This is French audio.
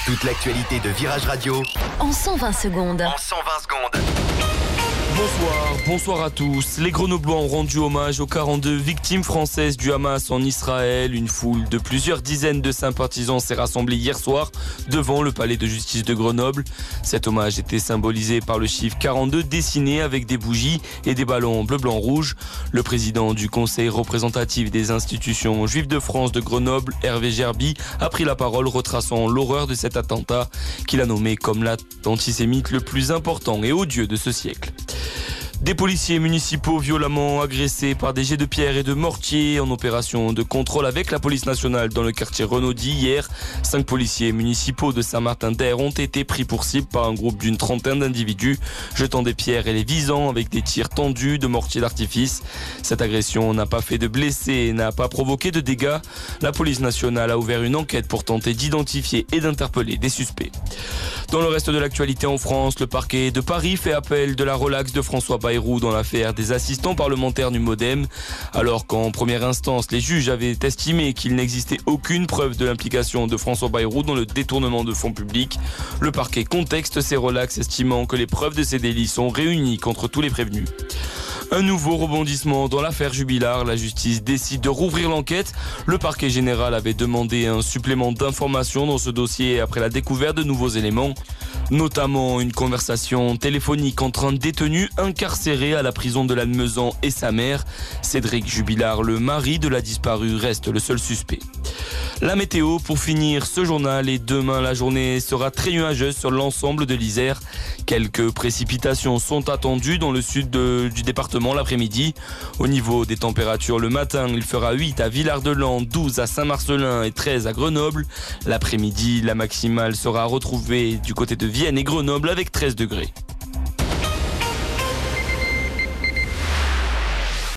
Toute l'actualité de Virage Radio en 120 secondes. Bonsoir à tous. Les Grenoblois ont rendu hommage aux 42 victimes françaises du Hamas en Israël. Une foule de plusieurs dizaines de sympathisants s'est rassemblée hier soir devant le palais de justice de Grenoble. Cet hommage était symbolisé par le chiffre 42 dessiné avec des bougies et des ballons bleu, blanc, rouge. Le président du conseil représentatif des institutions juives de France de Grenoble, Hervé Gerby, a pris la parole retraçant l'horreur de cet attentat qu'il a nommé comme l'acte antisémite le plus important et odieux de ce siècle. Des policiers municipaux violemment agressés par des jets de pierre et de mortier en opération de contrôle avec la police nationale dans le quartier Renaudie hier. 5 policiers municipaux de Saint-Martin-d'Air ont été pris pour cible par un groupe d'une trentaine d'individus jetant des pierres et les visant avec des tirs tendus de mortier d'artifice. Cette agression n'a pas fait de blessés et n'a pas provoqué de dégâts. La police nationale a ouvert une enquête pour tenter d'identifier et d'interpeller des suspects. Dans le reste de l'actualité en France, le parquet de Paris fait appel de la relaxe de François Bayrou dans l'affaire des assistants parlementaires du MoDem. Alors qu'en première instance, les juges avaient estimé qu'il n'existait aucune preuve de l'implication de François Bayrou dans le détournement de fonds publics, le parquet contexte ces relaxes, estimant que les preuves de ces délits sont réunies contre tous les prévenus. Un nouveau rebondissement dans l'affaire Jubilard. La justice décide de rouvrir l'enquête. Le parquet général avait demandé un supplément d'informations dans ce dossier après la découverte de nouveaux éléments, notamment une conversation téléphonique entre un détenu incarcéré à la prison de Lannemezan et sa mère. Cédric Jubilard, le mari de la disparue, reste le seul suspect. La météo pour finir ce journal, et demain la journée sera très nuageuse sur l'ensemble de l'Isère. Quelques précipitations sont attendues dans le sud du département l'après-midi. Au niveau des températures, le matin il fera 8 à Villard-de-Lans, 12 à Saint-Marcelin et 13 à Grenoble. L'après-midi, la maximale sera retrouvée du côté de Vienne et Grenoble avec 13 degrés.